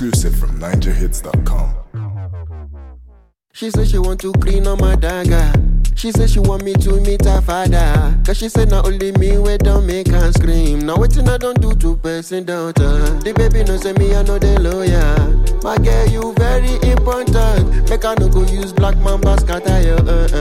Exclusive from NigerHits.com. She said she want to clean on my dagger. She said she want me to meet her father. Cause she said not only me we don't make her scream. Now waiting I don't do to person daughter. The baby no say me I know the lawyer. My girl you very important. Make I no go use black mamba scatter you.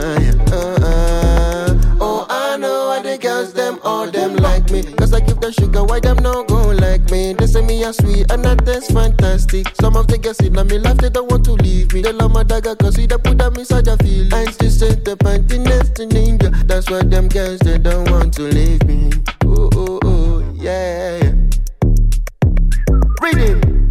Oh I know why the girls them all them like me. Cause I give them sugar why them no go like me. They say me a sweet and that taste fantastic. Some of the girls in my life they don't want to leave me. They love my dagger cause they put them inside a feeling. I just said the panty next to ninja. That's why them girls they don't want to leave me. Oh oh oh yeah. Reading.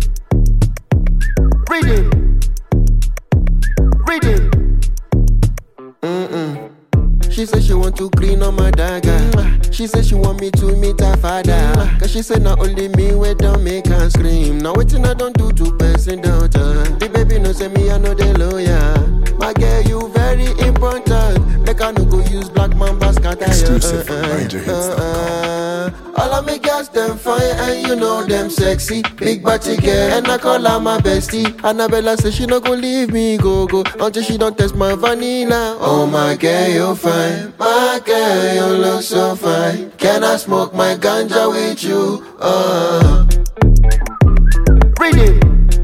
She said she want to clean on my dagger. She said she want me to meet her father. Cause she said not only me we don't make her scream. Now waiting I don't do to person daughter. The baby no say me I know the lawyer. My girl you very important. Make I no go use black mamba scatter. Exclusive from NigerHits.com. All of me girls them fine and you know them sexy. Big body girl and I call her my bestie. Annabella say she not gonna leave me go until she don't test my vanilla. Oh my girl you fine, my girl you look so fine. Can I smoke my ganja with you? Reading.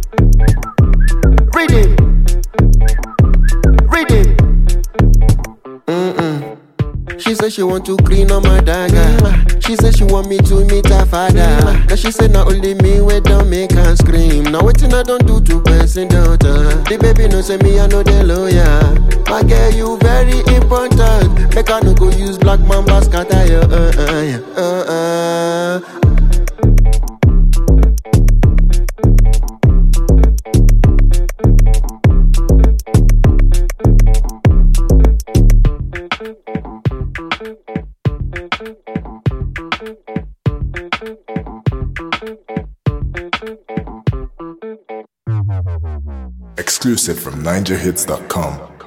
She said she want to clean on my dagger. She said she want me to meet her father. Cause she said not only me we don't make her scream. Now waiting I don't do to person daughter. The baby no say me I know the lawyer. My girl you very important. Make I no go use black mamba scatter you. Exclusive from NigerHits.com.